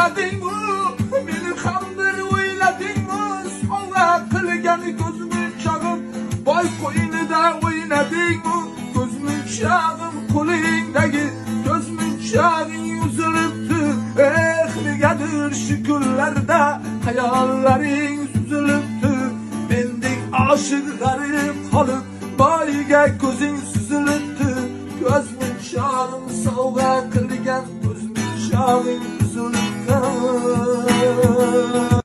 o'yladingmi? Meni ham bir o'yladingmi? Sovg'a qilgan ko'zmunchog'im boy qo'ynida o'ynadingmi? Ko'zmunchog'im qo'lingdagi ko'zmunchog'ing uzilibdi. Negadir shu kunlarda hayollaring suzilibdi. Mendek oshiq g'arib qolib boyga ko'zing suzilibdi. Ko'zmunchog'im sovg'a qilgan ko'zmunchog'ing uzilibdi.